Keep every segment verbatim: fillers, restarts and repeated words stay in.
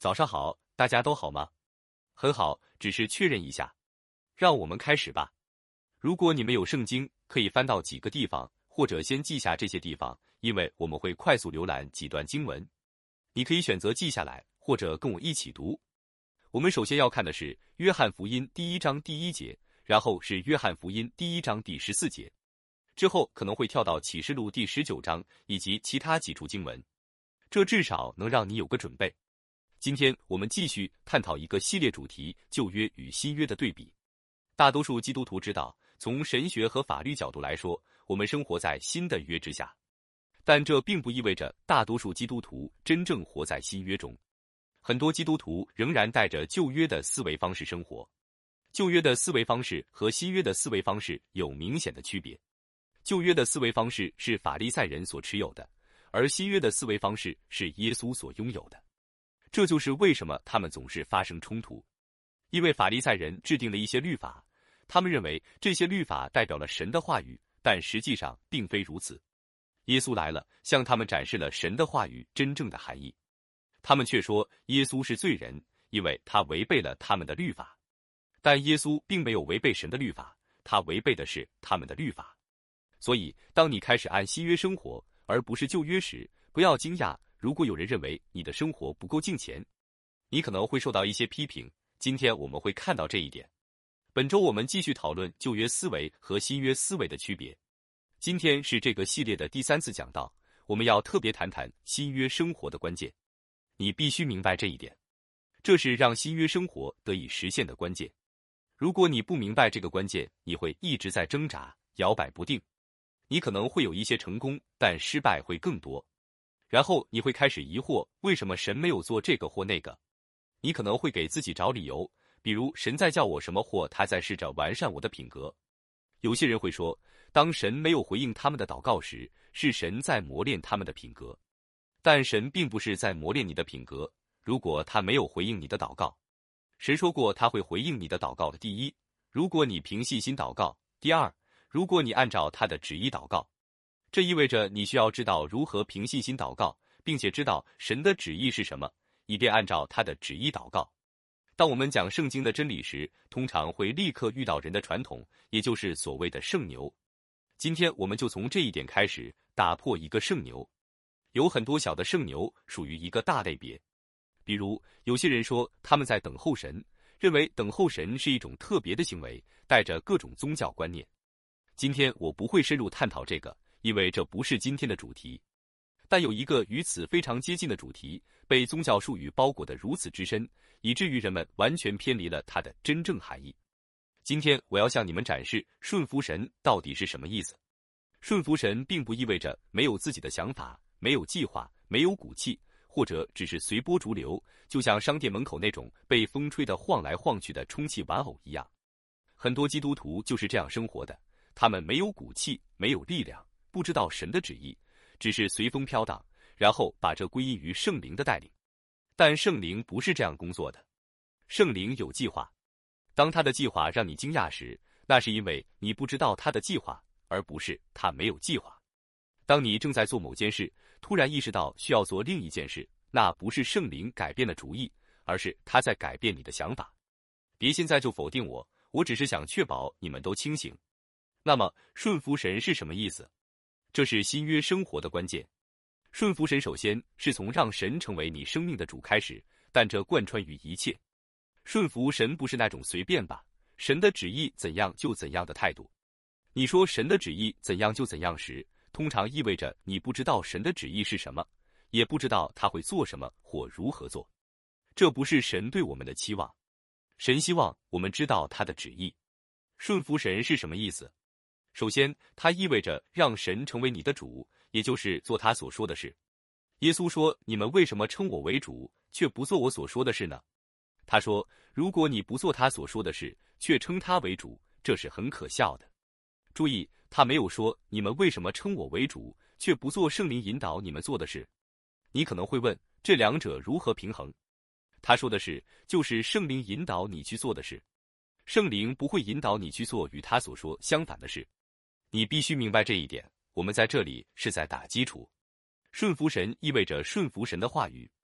早上好，大家都好吗？很好，只是确认一下。让我们开始吧。如果你们有圣经，可以翻到几个地方，或者先记下这些地方，因为我们会快速浏览几段经文。你可以选择记下来，或者跟我一起读。我们首先要看的是约翰福音第一章第一节，然后是约翰福音第一章第十四节，之后可能会跳到启示录第十九章以及其他几处经文。这至少能让你有个准备。今天我们继续探讨一个系列主题：旧约与新约的对比。大多数基督徒知道，从神学和法律角度来说，我们生活在新的约之下，但这并不意味着大多数基督徒真正活在新约中。很多基督徒仍然带着旧约的思维方式生活。旧约的思维方式和新约的思维方式有明显的区别。旧约的思维方式是法利赛人所持有的，而新约的思维方式是耶稣所拥有的。这就是为什么他们总是发生冲突。因为法利赛人制定了一些律法，他们认为这些律法代表了神的话语，但实际上并非如此。耶稣来了，向他们展示了神的话语真正的含义。他们却说耶稣是罪人，因为他违背了他们的律法。但耶稣并没有违背神的律法，他违背的是他们的律法。所以，当你开始按新约生活，而不是旧约时，不要惊讶，如果有人认为你的生活不够敬虔，你可能会受到一些批评。今天我们会看到这一点。本周我们继续讨论旧约思维和新约思维的区别。今天是这个系列的第三次讲道，我们要特别谈谈新约生活的关键。你必须明白这一点，这是让新约生活得以实现的关键。如果你不明白这个关键，你会一直在挣扎，摇摆不定。你可能会有一些成功，但失败会更多。然后你会开始疑惑，为什么神没有做这个或那个？你可能会给自己找理由，比如神在叫我什么，或他在试着完善我的品格。有些人会说，当神没有回应他们的祷告时，是神在磨练他们的品格。但神并不是在磨练你的品格，如果他没有回应你的祷告。神说过他会回应你的祷告的。第一，如果你凭信心祷告；第二，如果你按照他的旨意祷告。这意味着你需要知道如何凭信心祷告，并且知道神的旨意是什么，以便按照他的旨意祷告。当我们讲圣经的真理时，通常会立刻遇到人的传统，也就是所谓的圣牛。今天我们就从这一点开始，打破一个圣牛。有很多小的圣牛属于一个大类别。比如，有些人说他们在等候神，认为等候神是一种特别的行为，带着各种宗教观念。今天我不会深入探讨这个，因为这不是今天的主题。但有一个与此非常接近的主题，被宗教术语包裹得如此之深，以至于人们完全偏离了它的真正含义。今天我要向你们展示顺服神到底是什么意思。顺服神并不意味着没有自己的想法，没有计划，没有骨气，或者只是随波逐流，就像商店门口那种被风吹得晃来晃去的充气玩偶一样。很多基督徒就是这样生活的，他们没有骨气，没有力量，不知道神的旨意，只是随风飘荡，然后把这归因于圣灵的带领。但圣灵不是这样工作的，圣灵有计划。当他的计划让你惊讶时，那是因为你不知道他的计划，而不是他没有计划。当你正在做某件事，突然意识到需要做另一件事，那不是圣灵改变了主意，而是他在改变你的想法。别现在就否定我，我只是想确保你们都清醒。那么，顺服神是什么意思？这是新约生活的关键。顺服神首先是从让神成为你生命的主开始，但这贯穿于一切。顺服神不是那种随便吧，神的旨意怎样就怎样的态度。你说神的旨意怎样就怎样时，通常意味着你不知道神的旨意是什么，也不知道他会做什么或如何做。这不是神对我们的期望。神希望我们知道他的旨意。顺服神是什么意思？首先，它意味着让神成为你的主，也就是做他所说的事。耶稣说，你们为什么称我为主，却不做我所说的事呢？他说，如果你不做他所说的事，却称他为主，这是很可笑的。注意，他没有说，你们为什么称我为主，却不做圣灵引导你们做的事。你可能会问，这两者如何平衡？他说的是，就是圣灵引导你去做的事。圣灵不会引导你去做与他所说相反的事。你必须明白这一点，我们在这里是在打基础。顺服神意味着顺服神的话语。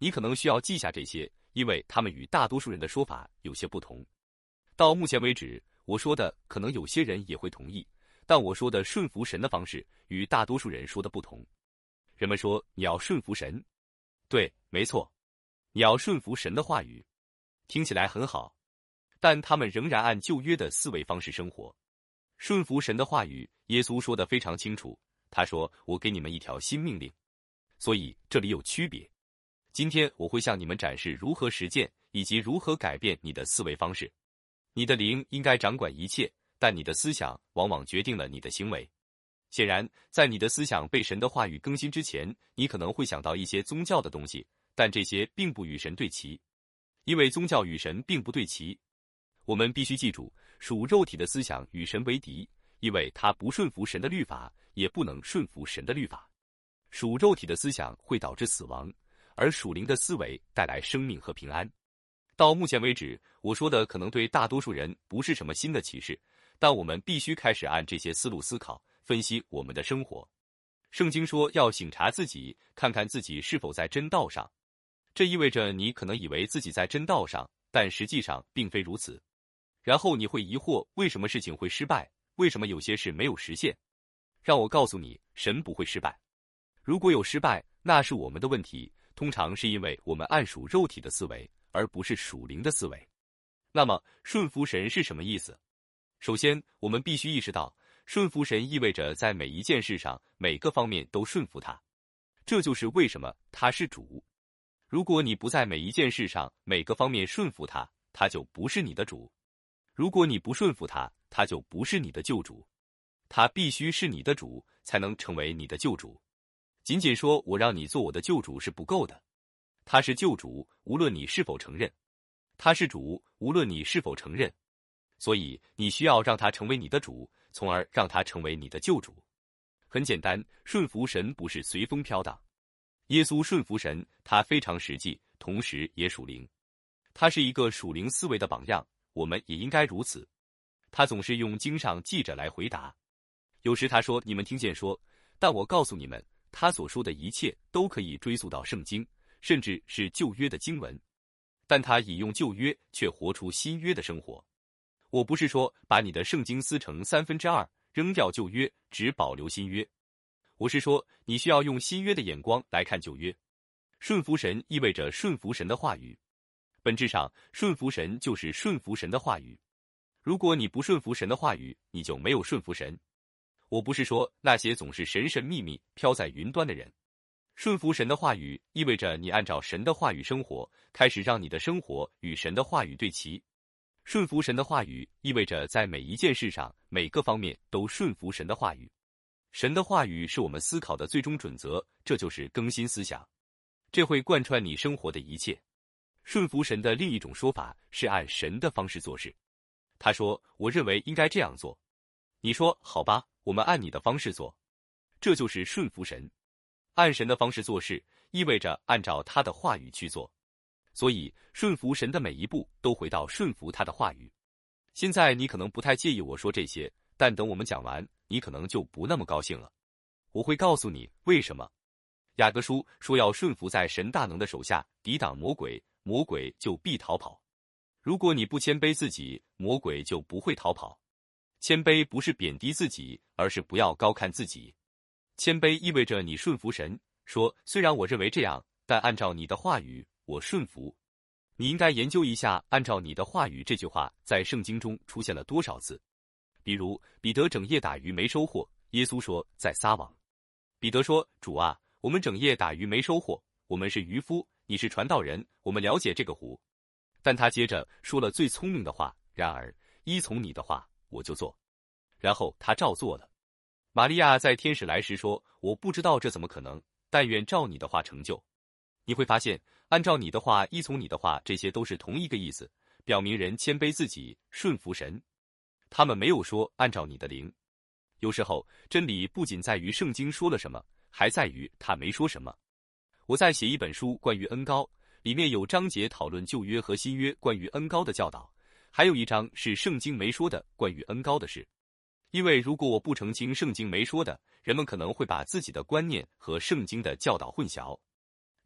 你可能需要记下这些，因为他们与大多数人的说法有些不同。到目前为止，我说的可能有些人也会同意，但我说的顺服神的方式与大多数人说的不同。人们说你要顺服神，对，没错，你要顺服神的话语，听起来很好，但他们仍然按旧约的思维方式生活。顺服神的话语，耶稣说得非常清楚，他说：“我给你们一条新命令。”所以这里有区别。今天我会向你们展示如何实践，以及如何改变你的思维方式。你的灵应该掌管一切，但你的思想往往决定了你的行为。显然，在你的思想被神的话语更新之前，你可能会想到一些宗教的东西，但这些并不与神对齐，因为宗教与神并不对齐。我们必须记住，属肉体的思想与神为敌，因为它不顺服神的律法，也不能顺服神的律法。属肉体的思想会导致死亡，而属灵的思维带来生命和平安。到目前为止，我说的可能对大多数人不是什么新的启示，但我们必须开始按这些思路思考，分析我们的生活。圣经说要省察自己，看看自己是否在真道上。这意味着你可能以为自己在真道上，但实际上并非如此。然后你会疑惑，为什么事情会失败？为什么有些事没有实现？让我告诉你，神不会失败。如果有失败，那是我们的问题，通常是因为我们按属肉体的思维，而不是属灵的思维。那么，顺服神是什么意思？首先，我们必须意识到，顺服神意味着在每一件事上、每个方面都顺服他。这就是为什么他是主。如果你不在每一件事上、每个方面顺服他，他就不是你的主。如果你不顺服他，他就不是你的救主。他必须是你的主，才能成为你的救主。仅仅说我让你做我的救主是不够的。他是救主，无论你是否承认；他是主，无论你是否承认。所以你需要让他成为你的主，从而让他成为你的救主。很简单，顺服神不是随风飘荡。耶稣顺服神，他非常实际，同时也属灵。他是一个属灵思维的榜样，我们也应该如此。他总是用经上记着来回答。有时他说：“你们听见说。”但我告诉你们，他所说的一切都可以追溯到圣经，甚至是旧约的经文。但他引用旧约，却活出新约的生活。我不是说把你的圣经撕成三分之二，扔掉旧约，只保留新约。我是说，你需要用新约的眼光来看旧约。顺服神意味着顺服神的话语。本质上，顺服神就是顺服神的话语。如果你不顺服神的话语，你就没有顺服神。我不是说那些总是神神秘秘飘在云端的人。顺服神的话语意味着你按照神的话语生活，开始让你的生活与神的话语对齐。顺服神的话语意味着在每一件事上、每个方面都顺服神的话语。神的话语是我们思考的最终准则，这就是更新思想。这会贯穿你生活的一切。顺服神的另一种说法是按神的方式做事。他说：“我认为应该这样做。”你说：“好吧，我们按你的方式做。”这就是顺服神。按神的方式做事，意味着按照他的话语去做。所以，顺服神的每一步都回到顺服他的话语。现在你可能不太介意我说这些，但等我们讲完，你可能就不那么高兴了。我会告诉你为什么。雅各书说要顺服在神大能的手下，抵挡魔鬼，魔鬼就必逃跑。如果你不谦卑自己，魔鬼就不会逃跑。谦卑不是贬低自己，而是不要高看自己。谦卑意味着你顺服神，说虽然我认为这样，但按照你的话语，我顺服。你应该研究一下按照你的话语这句话在圣经中出现了多少次。比如彼得整夜打鱼没收获，耶稣说在撒网。彼得说：“主啊，我们整夜打鱼没收获，我们是渔夫，你是传道人，我们了解这个湖。”但他接着说了最聪明的话：“然而依从你的话，我就做。”然后他照做了。玛利亚在天使来时说：“我不知道这怎么可能，但愿照你的话成就。”你会发现，按照你的话，依从你的话，这些都是同一个意思，表明人谦卑自己，顺服神。他们没有说按照你的灵。有时候，真理不仅在于圣经说了什么，还在于他没说什么。我在写一本书关于恩膏，里面有章节讨论旧约和新约关于恩膏的教导，还有一章是圣经没说的关于恩膏的事。因为如果我不澄清圣经没说的，人们可能会把自己的观念和圣经的教导混淆。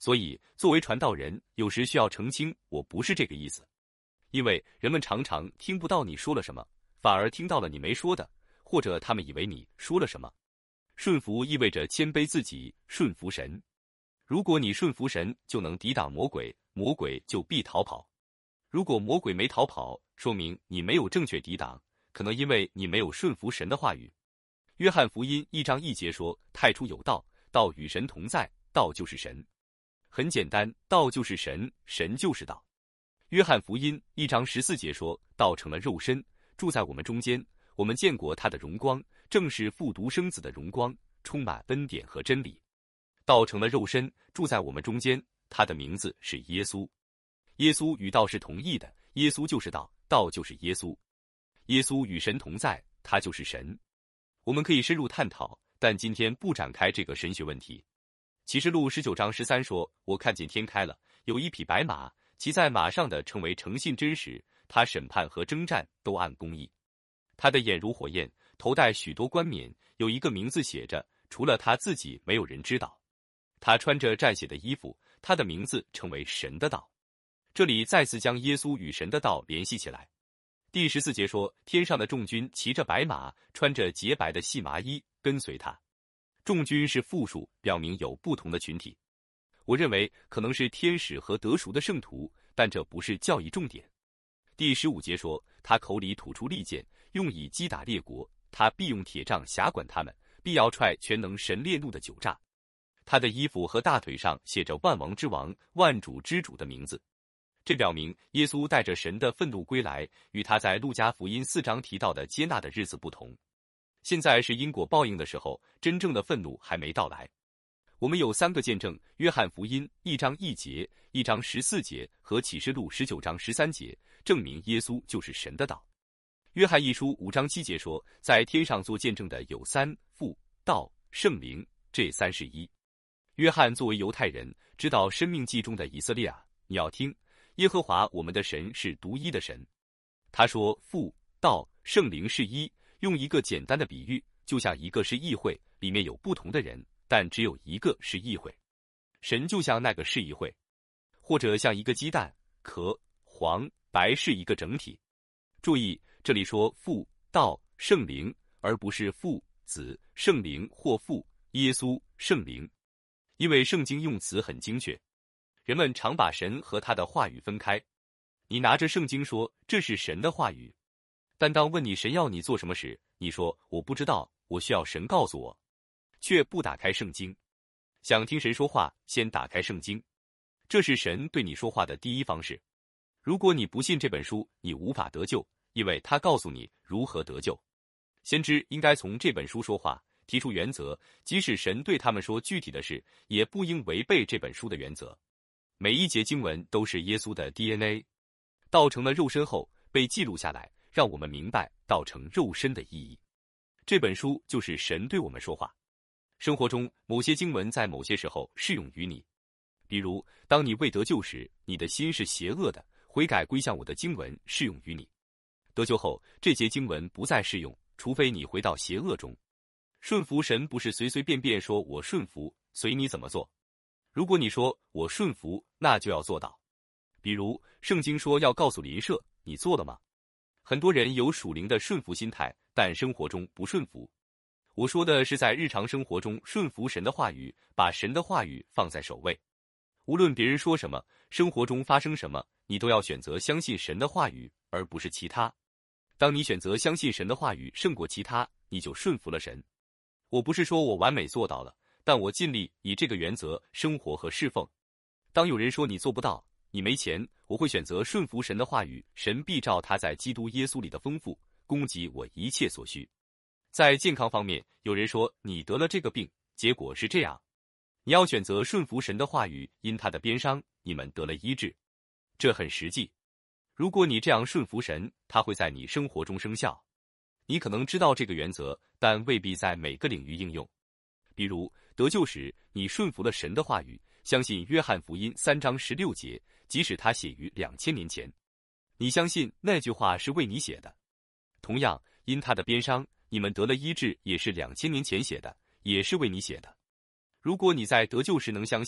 所以，作为传道人，有时需要澄清，我不是这个意思。因为人们常常听不到你说了什么，反而听到了你没说的，或者他们以为你说了什么。顺服意味着谦卑自己，顺服神。如果你顺服神，就能抵挡魔鬼，魔鬼就必逃跑。如果魔鬼没逃跑，说明你没有正确抵挡，可能因为你没有顺服神的话语。约翰福音一章一节说：太初有道，道与神同在，道就是神。很简单，道就是神，神就是道。约翰福音一章十四节说：道成了肉身，住在我们中间，我们见过他的荣光，正是父独生子的荣光，充满恩典和真理。道成了肉身，住在我们中间，他的名字是耶稣。耶稣与道是同义的，耶稣就是道，道就是耶稣。耶稣与神同在，他就是神。我们可以深入探讨，但今天不展开这个神学问题。启示录十九章十三说：我看见天开了，有一匹白马，骑在马上的称为诚信真实，他审判和征战都按公义。他的眼如火焰，头戴许多冠冕，有一个名字写着，除了他自己没有人知道。他穿着战血的衣服，他的名字称为神的道。这里再次将耶稣与神的道联系起来。第十四节说：天上的众军骑着白马，穿着洁白的细麻衣，跟随他。众军是复数，表明有不同的群体。我认为可能是天使和得赎的圣徒，但这不是教义重点。第十五节说：他口里吐出利剑，用以击打列国，他必用铁杖辖管他们，必要踹全能神烈怒的酒榨。他的衣服和大腿上写着万王之王、万主之主的名字。这表明耶稣带着神的愤怒归来，与他在路加福音四章提到的接纳的日子不同。现在是因果报应的时候，真正的愤怒还没到来。我们有三个见证：约翰福音一章一节、一章十四节和启示录十九章十三节，证明耶稣就是神的道。约翰一书五章七节说：在天上做见证的有三，父、道、圣灵，这三是一。约翰作为犹太人，知道申命记中的以色列啊，你要听，耶和华我们的神是独一的神。他说父、道、圣灵是一，用一个简单的比喻，就像一个是议会，里面有不同的人，但只有一个是议会。神就像那个是议会，或者像一个鸡蛋，壳、黄、白是一个整体。注意，这里说父、道、圣灵，而不是父、子、圣灵或父、耶稣、圣灵。因为圣经用词很精确，人们常把神和他的话语分开。你拿着圣经说这是神的话语，但当问你神要你做什么时，你说我不知道，我需要神告诉我，却不打开圣经。想听神说话，先打开圣经，这是神对你说话的第一方式。如果你不信这本书，你无法得救，因为他告诉你如何得救。先知应该从这本书说话，提出原则，即使神对他们说具体的事，也不应违背这本书的原则。每一节经文都是耶稣的 D N A。 道成了肉身后被记录下来，让我们明白道成肉身的意义。这本书就是神对我们说话。生活中某些经文在某些时候适用于你，比如当你未得救时，你的心是邪恶的，悔改归向我的经文适用于你。得救后，这节经文不再适用，除非你回到邪恶中。顺服神不是随随便便说我顺服，随你怎么做。如果你说我顺服，那就要做到。比如圣经说要告诉邻舍，你做了吗？很多人有属灵的顺服心态，但生活中不顺服。我说的是在日常生活中顺服神的话语，把神的话语放在首位。无论别人说什么，生活中发生什么，你都要选择相信神的话语，而不是其他。当你选择相信神的话语胜过其他，你就顺服了神。我不是说我完美做到了，但我尽力以这个原则生活和侍奉。当有人说你做不到，你没钱，我会选择顺服神的话语，神必照他在基督耶稣里的丰富，供给我一切所需。在健康方面，有人说你得了这个病，结果是这样，你要选择顺服神的话语，因他的鞭伤，你们得了医治。这很实际。如果你这样顺服神，他会在你生活中生效。你可能知道这个原则，但未必在每个领域应用。比如得救时，你顺服了神的话语，相信约翰福音三章十六节，即使他写于两千年前，你相信那句话是为你写的。同样，因他的鞭伤，你们得了医治，也是两千年前写的，也是为你写的。如果你在得救时能相信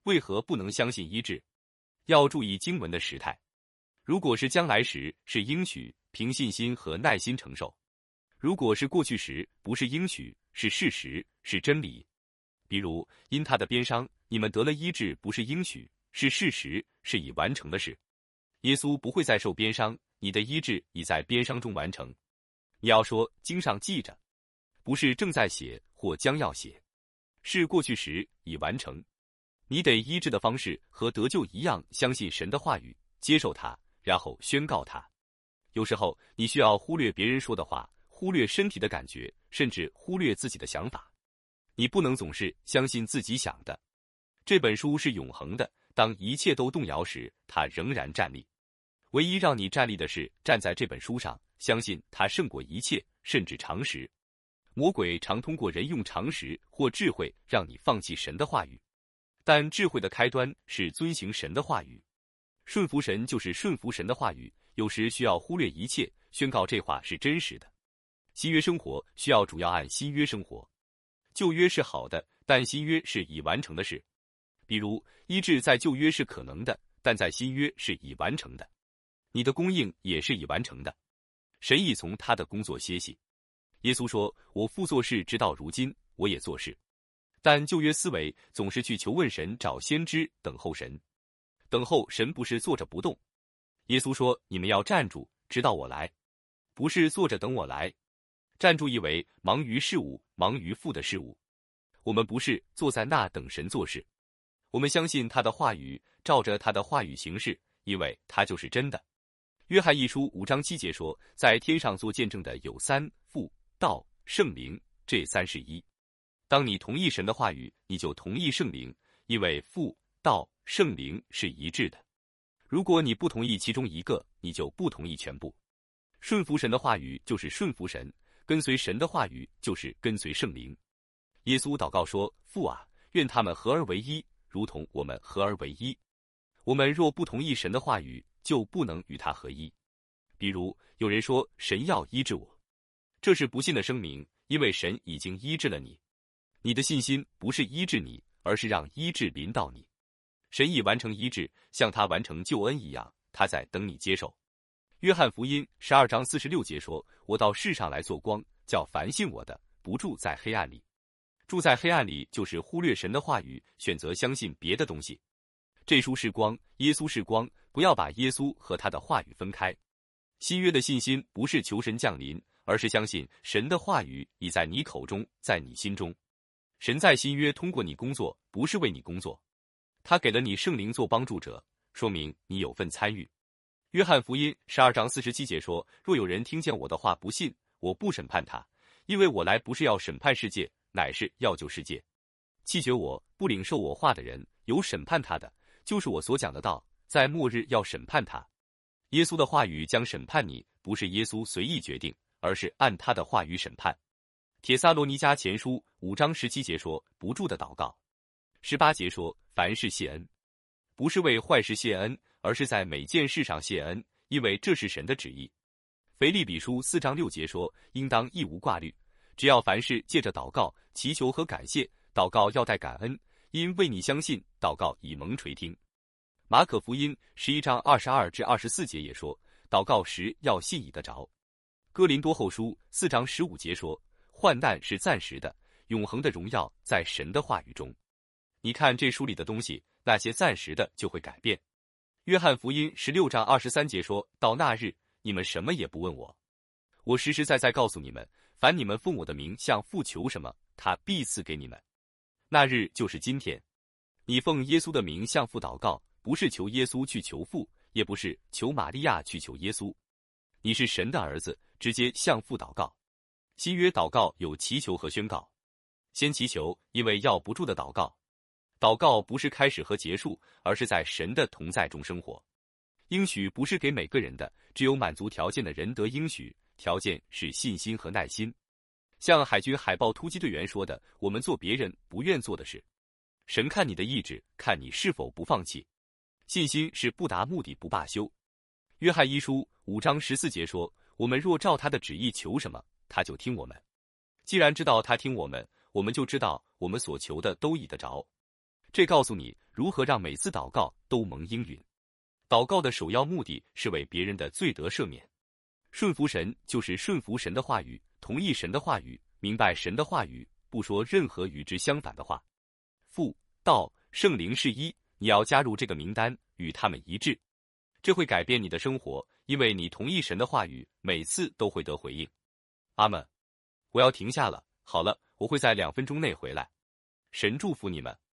为何不能相信医治？要注意经文的时态。如果是将来时，是应许，凭信心和耐心承受；如果是过去时，不是应许，是事实，是真理。比如，因他的鞭伤，你们得了医治，不是应许，是事实，是已完成的事。耶稣不会再受鞭伤，你的医治已在鞭伤中完成。你要说经上记着，不是正在写或将要写，是过去时已完成。你得医治的方式和得救一样，相信神的话语，接受它，然后宣告它。有时候你需要忽略别人说的话，忽略身体的感觉，甚至忽略自己的想法。你不能总是相信自己想的。这本书是永恒的，当一切都动摇时，它仍然站立。唯一让你站立的是站在这本书上，相信它胜过一切，甚至常识。魔鬼常通过人用常识或智慧让你放弃神的话语，但智慧的开端是遵行神的话语。顺服神就是顺服神的话语，有时需要忽略一切，宣告这话是真实的。新约生活需要主要按新约生活。旧约是好的，但新约是已完成的事。比如，医治在旧约是可能的，但在新约是已完成的。你的供应也是已完成的。神已从他的工作歇息。耶稣说：“我父做事直到如今，我也做事。”但旧约思维总是去求问神，找先知，等候神。等候神不是坐着不动。耶稣说：“你们要站住，直到我来。”不是坐着等我来。站住意为忙于事物，忙于父的事物。我们不是坐在那等神做事。我们相信他的话语，照着他的话语行事，因为他就是真的。约翰一书五章七节说，在天上做见证的有三，父、道、圣灵，这三是一。当你同意神的话语，你就同意圣灵，因为父、道、圣灵是一致的。如果你不同意其中一个，你就不同意全部。顺服神的话语就是顺服神，跟随神的话语就是跟随圣灵。耶稣祷告说：“父啊，愿他们合而为一，如同我们合而为一。”我们若不同意神的话语，就不能与他合一。比如有人说神要医治我，这是不信的声明，因为神已经医治了你。你的信心不是医治你，而是让医治临到你。神已完成医治，像他完成救恩一样，他在等你接受。约翰福音十二章四十六节说：“我到世上来做光，叫凡信我的，不住在黑暗里。”住在黑暗里就是忽略神的话语，选择相信别的东西。这书是光，耶稣是光，不要把耶稣和他的话语分开。新约的信心不是求神降临，而是相信神的话语已在你口中，在你心中。神在新约通过你工作，不是为你工作，他给了你圣灵做帮助者，说明你有份参与。约翰福音十二章四十七节说：“若有人听见我的话不信，我不审判他，因为我来不是要审判世界，乃是要救世界。弃绝我不领受我话的人，有审判他的，就是我所讲的道，在末日要审判他。”耶稣的话语将审判你，不是耶稣随意决定，而是按他的话语审判。帖撒罗尼迦前书五章十七节说：“不住的祷告。”十八节说：“凡事谢恩。”不是为坏事谢恩，而是在每件事上谢恩，因为这是神的旨意。腓立比书四章六节说：“应当一无挂虑，只要凡事借着祷告、祈求和感谢，祷告要带感恩，因为你相信，祷告已蒙垂听。”马可福音十一章二十二至二十四节也说：“祷告时要信以得着。”哥林多后书四章十五节说：“患难是暂时的，永恒的荣耀在神的话语中。”你看这书里的东西，那些暂时的就会改变。约翰福音十六章二十三节说：“到那日，你们什么也不问我，我实实在在告诉你们，凡你们奉我的名向父求什么，他必赐给你们。”那日就是今天。你奉耶稣的名向父祷告，不是求耶稣去求父，也不是求玛利亚去求耶稣。你是神的儿子，直接向父祷告。新约祷告有祈求和宣告。先祈求，因为要不住的祷告。祷告不是开始和结束，而是在神的同在中生活。应许不是给每个人的，只有满足条件的人得应许，条件是信心和耐心。像海军海豹突击队员说的，我们做别人不愿做的事。神看你的意志，看你是否不放弃。信心是不达目的不罢休。约翰一书五章十四节说：“我们若照他的旨意求什么，他就听我们。既然知道他听我们，我们就知道我们所求的都已得着。” 这告诉你如何让每次祷告都蒙应允。祷告的首要目的是为别人的罪得赦免。顺服神就是顺服神的话语，同意神的话语，明白神的话语，不说任何与之相反的话。父、道、圣灵是一，你要加入这个名单，与他们一致。这会改变你的生活，因为你同意神的话语，每次都会得回应。阿们。我要停下了，好了，我会在两分钟内回来。神祝福你们。